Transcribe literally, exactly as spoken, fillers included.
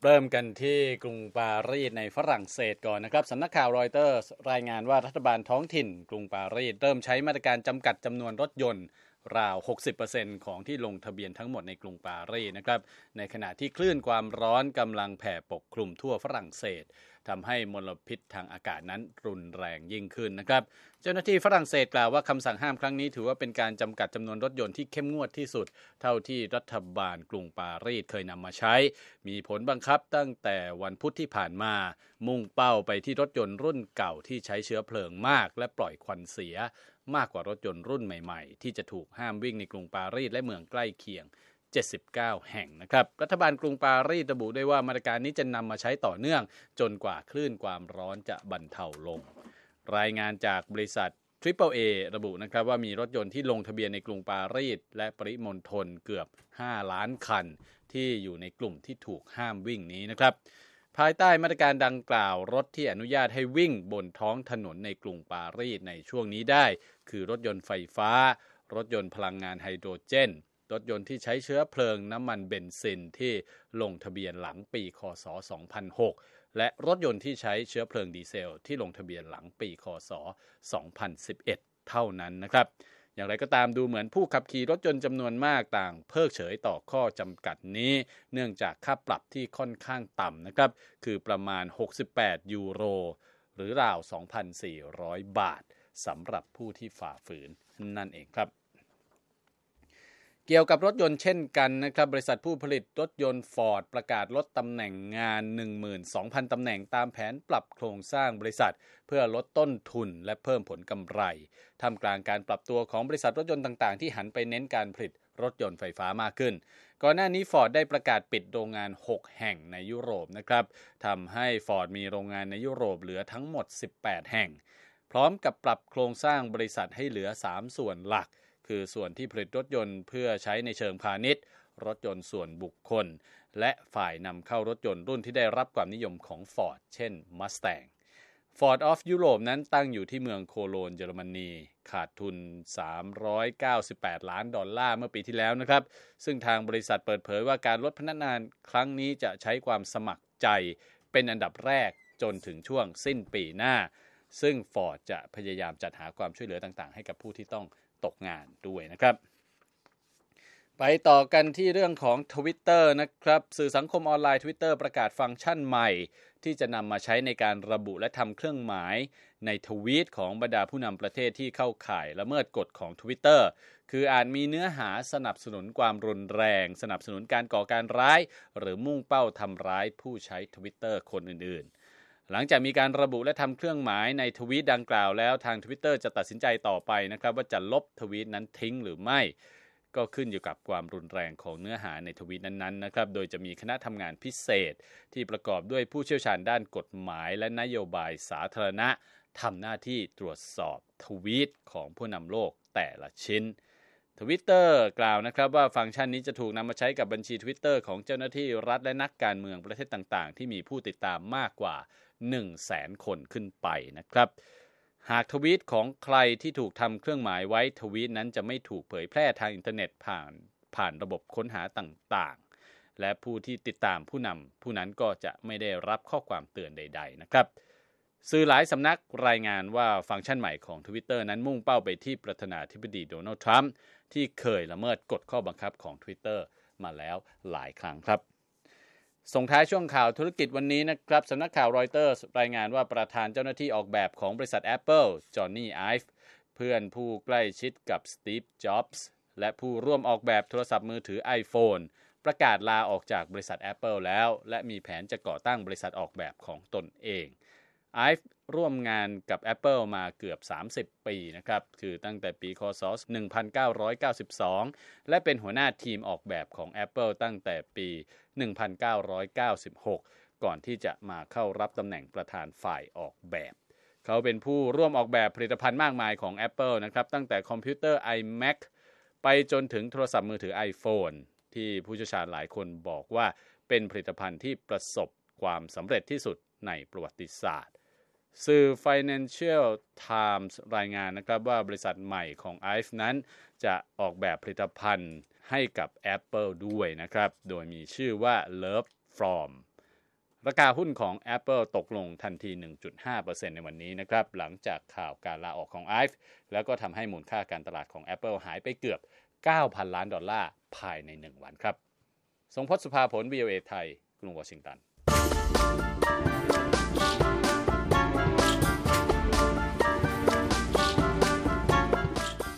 เริ่มกันที่กรุงปารีสในฝรั่งเศสก่อนนะครับสำนักข่าวรอยเตอร์รายงานว่ารัฐบาลท้องถิ่นกรุงปารีสเริ่มใช้มาตรการจำกัดจำนวนรถยนต์ราว หกสิบเปอร์เซ็นต์ ของที่ลงทะเบียนทั้งหมดในกรุงปารีสนะครับในขณะที่คลื่นความร้อนกำลังแผ่ปกคลุมทั่วฝรั่งเศสทำให้มลพิษทางอากาศนั้นรุนแรงยิ่งขึ้นนะครับเจ้าหน้าที่ฝรั่งเศสกล่าวว่าคำสั่งห้ามครั้งนี้ถือว่าเป็นการจำกัดจำนวนรถยนต์ที่เข้มงวดที่สุดเท่าที่รัฐบาลกรุงปารีสเคยนำมาใช้มีผลบังคับตั้งแต่วันพุธที่ผ่านมามุ่งเป้าไปที่รถยนต์รุ่นเก่าที่ใช้เชื้อเพลิงมากและปล่อยควันเสียมากกว่ารถยนต์รุ่นใหม่ๆที่จะถูกห้ามวิ่งในกรุงปารีสและเมืองใกล้เคียงเจ็ดสิบเก้าแห่งนะครับรัฐบาลกรุงปารีสระบุได้ว่ามาตรการนี้จะนำมาใช้ต่อเนื่องจนกว่าคลื่นความร้อนจะบรรเทาลงรายงานจากบริษัท Triple A ระบุนะครับว่ามีรถยนต์ที่ลงทะเบียนในกรุงปารีสและปริมณฑลเกือบห้าล้านคันที่อยู่ในกลุ่มที่ถูกห้ามวิ่งนี้นะครับภายใต้มาตรการดังกล่าวรถที่อนุญาตให้วิ่งบนท้องถนนในกรุงปารีสในช่วงนี้ได้คือรถยนต์ไฟฟ้ารถยนต์พลังงานไฮโดรเจนรถยนต์ที่ใช้เชื้อเพลิงน้ำมันเบนซินที่ลงทะเบียนหลังปีค.ศ. สองพันหกและรถยนต์ที่ใช้เชื้อเพลิงดีเซลที่ลงทะเบียนหลังปีค.ศ. สองพันสิบเอ็ดเท่านั้นนะครับอย่างไรก็ตามดูเหมือนผู้ขับขี่รถยนต์จำนวนมากต่างเพิกเฉยต่อข้อจำกัดนี้เนื่องจากค่าปรับที่ค่อนข้างต่ำนะครับคือประมาณหกสิบแปดยูโรหรือราว สองพันสี่ร้อย บาทสำหรับผู้ที่ฝ่าฝืนนั่นเองครับเกี่ยวกับรถยนต์เช่นกันนะครับบริษัทผู้ผลิตรถยนต์ Ford ประกาศลดตำแหน่งงาน หนึ่งหมื่นสองพัน ตำแหน่งตามแผนปรับโครงสร้างบริษัทเพื่อลดต้นทุนและเพิ่มผลกำไรท่ามกลางการปรับตัวของบริษัทรถยนต์ต่างๆที่หันไปเน้นการผลิตรถยนต์ไฟฟ้ามากขึ้นก่อนหน้านี้ Ford ได้ประกาศปิดโรงงานหกแห่งในยุโรปนะครับทำให้ Ford มีโรงงานในยุโรปเหลือทั้งหมดสิบแปดแห่งพร้อมกับปรับโครงสร้างบริษัทให้เหลือสามส่วนหลักคือส่วนที่ผลิตรถยนต์เพื่อใช้ในเชิงพาณิชย์รถยนต์ส่วนบุคคลและฝ่ายนำเข้ารถยนต์รุ่นที่ได้รับความนิยมของ Ford เช่น Mustang Ford of Europe นั้นตั้งอยู่ที่เมืองโคโลนเยอรมนีขาดทุนสามร้อยเก้าสิบแปดล้านดอลลาร์เมื่อปีที่แล้วนะครับซึ่งทางบริษัทเปิดเผยว่าการลดพนักงานครั้งนี้จะใช้ความสมัครใจเป็นอันดับแรกจนถึงช่วงสิ้นปีหน้าซึ่ง Ford จะพยายามจัดหาความช่วยเหลือต่างๆให้กับผู้ที่ต้องตกงานด้วยนะครับไปต่อกันที่เรื่องของ Twitter นะครับสื่อสังคมออนไลน์ Twitter ประกาศฟังก์ชันใหม่ที่จะนำมาใช้ในการระบุและทำเครื่องหมายในทวีตของบรรดาผู้นำประเทศที่เข้าข่ายละเมิดกฎของ Twitter คืออาจมีเนื้อหาสนับสนุนความรุนแรงสนับสนุนการก่อการร้ายหรือมุ่งเป้าทำร้ายผู้ใช้ Twitter คนอื่นๆหลังจากมีการระบุและทำเครื่องหมายในทวีตดังกล่าวแล้วทาง Twitter จะตัดสินใจต่อไปนะครับว่าจะลบทวีตนั้นทิ้งหรือไม่ก็ขึ้นอยู่กับความรุนแรงของเนื้อหาในทวีตนั้นๆนะครับโดยจะมีคณะทำงานพิเศษที่ประกอบด้วยผู้เชี่ยวชาญด้านกฎหมายและนโยบายสาธารณะทำหน้าที่ตรวจสอบทวีตของผู้นำโลกแต่ละชิ้น Twitter กล่าวนะครับว่าฟังก์ชันนี้จะถูกนำมาใช้กับบัญชี Twitter ของเจ้าหน้าที่รัฐและนักการเมืองประเทศต่างๆที่มีผู้ติดตามมากกว่า หนึ่งแสน คนขึ้นไปนะครับหากทวีตของใครที่ถูกทำเครื่องหมายไว้ทวีตนั้นจะไม่ถูกเผยแพร่ทางอินเทอร์เน็ตผ่านผ่านระบบค้นหาต่างๆและผู้ที่ติดตามผู้นำผู้นั้นก็จะไม่ได้รับข้อความเตือนใดๆนะครับสื่อหลายสำนักรายงานว่าฟังก์ชันใหม่ของ Twitter นั้นมุ่งเป้าไปที่ประธานาธิบดีโดนัลด์ทรัมป์ที่เคยละเมิดกฎข้อบังคับของ Twitter มาแล้วหลายครั้งครับส่งท้ายช่วงข่าวธุรกิจวันนี้นะครับสำนักข่าวรอยเตอร์รายงานว่าประธานเจ้าหน้าที่ออกแบบของบริษัท Apple จอห์นนี่ ไอฟ์เพื่อนผู้ใกล้ชิดกับสตีฟ จ็อบส์และผู้ร่วมออกแบบโทรศัพท์มือถือ iPhone ประกาศลาออกจากบริษัท Apple แล้วและมีแผนจะก่อตั้งบริษัทออกแบบของตนเองไอฟ์ร่วมงานกับ Apple มาเกือบสามสิบปีนะครับคือตั้งแต่ปีค.ศ. หนึ่งพันเก้าร้อยเก้าสิบสองและเป็นหัวหน้าทีมออกแบบของ Apple ตั้งแต่ปีหนึ่งพันเก้าร้อยเก้าสิบหกก่อนที่จะมาเข้ารับตำแหน่งประธานฝ่ายออกแบบเขาเป็นผู้ร่วมออกแบบผลิตภัณฑ์มากมายของ Apple นะครับตั้งแต่คอมพิวเตอร์ iMac ไปจนถึงโทรศัพท์มือถือ iPhone ที่ผู้เชี่ยวชาญหลายคนบอกว่าเป็นผลิตภัณฑ์ที่ประสบความสำเร็จที่สุดในประวัติศาสตร์สื่อ Financial Times รายงานนะครับว่าบริษัทใหม่ของ ไอ เอฟ นั้นจะออกแบบผลิตภัณฑ์ให้กับ Apple ด้วยนะครับโดยมีชื่อว่า Love From ราคาหุ้นของ Apple ตกลงทันที หนึ่งจุดห้าเปอร์เซ็นต์ ในวันนี้นะครับหลังจากข่าวการลาออกของไอฟ์แล้วก็ทำให้มูลค่าการตลาดของ Apple หายไปเกือบ เก้าพัน ล้านดอลลาร์ภายในหนึ่งวันครับทรงพจน์ สุภาผล วี โอ เอ ไทยกรุงวอชิงตัน